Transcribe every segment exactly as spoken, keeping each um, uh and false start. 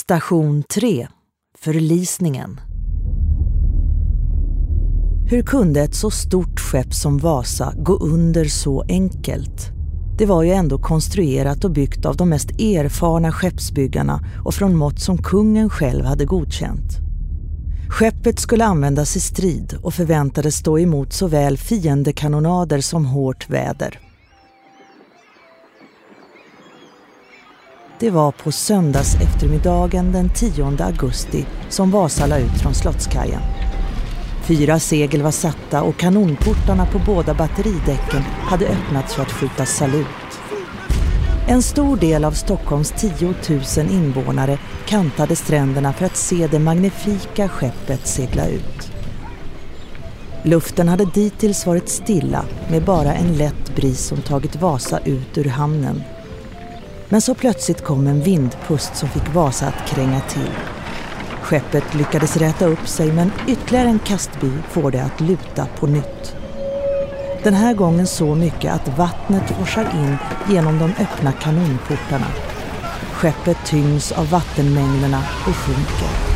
Station tre. Förlisningen. Hur kunde ett så stort skepp som Vasa gå under så enkelt? Det var ju ändå konstruerat och byggt av de mest erfarna skeppsbyggarna och från mått som kungen själv hade godkänt. Skeppet skulle användas i strid och förväntades stå emot såväl fiendekanonader som hårt väder. Det var på söndags eftermiddagen den tionde augusti som Vasa la ut från slottskajen. Fyra segel var satta och kanonportarna på båda batteridäcken hade öppnats för att skjuta salut. En stor del av Stockholms tiotusen invånare kantade stränderna för att se det magnifika skeppet segla ut. Luften hade dittills varit stilla med bara en lätt bris som tagit Vasa ut ur hamnen. Men så plötsligt kom en vindpust som fick Vasa att kränga till. Skeppet lyckades räta upp sig, men ytterligare en kastby får det att luta på nytt. Den här gången så mycket att vattnet forsar in genom de öppna kanonportarna. Skeppet tyngs av vattenmängderna och sjunker.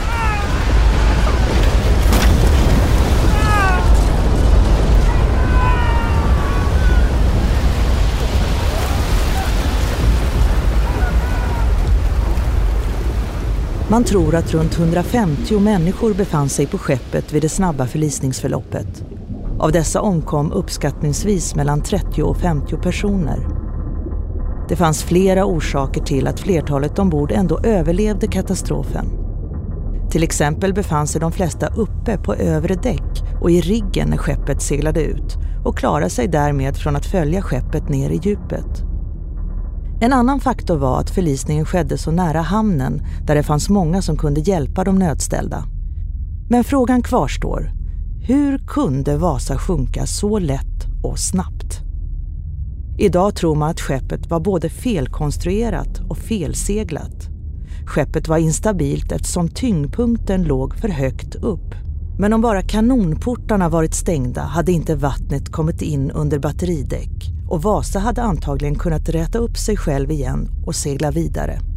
Man tror att runt hundrafemtio människor befann sig på skeppet vid det snabba förlisningsförloppet. Av dessa omkom uppskattningsvis mellan trettio och femtio personer. Det fanns flera orsaker till att flertalet ombord ändå överlevde katastrofen. Till exempel befann sig de flesta uppe på övre däck och i riggen när skeppet seglade ut och klarade sig därmed från att följa skeppet ner i djupet. En annan faktor var att förlisningen skedde så nära hamnen där det fanns många som kunde hjälpa de nödställda. Men frågan kvarstår. Hur kunde Vasa sjunka så lätt och snabbt? Idag tror man att skeppet var både felkonstruerat och felseglat. Skeppet var instabilt eftersom tyngdpunkten låg för högt upp. Men om bara kanonportarna varit stängda hade inte vattnet kommit in under batteridäck och Vasa hade antagligen kunnat räta upp sig själv igen och segla vidare.